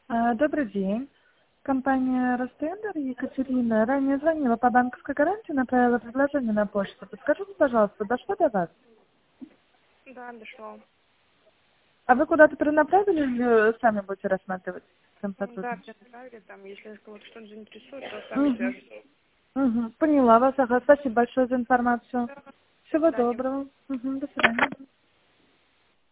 Добрый день. Компания Ростендер, Екатерина. Ранее звонила по банковской гарантии, направила предложение на почту. Подскажите, пожалуйста, дошло до вас? Да, дошло. А вы куда-то перенаправили или сами будете рассматривать с кем Да, сотрудничать? все отправили там. Если кого-то что-то заинтересует, то с вами Угу. свяжутся. Угу. Поняла вас. Ага. Спасибо большое за информацию. Всего До свидания. доброго. Угу. До свидания.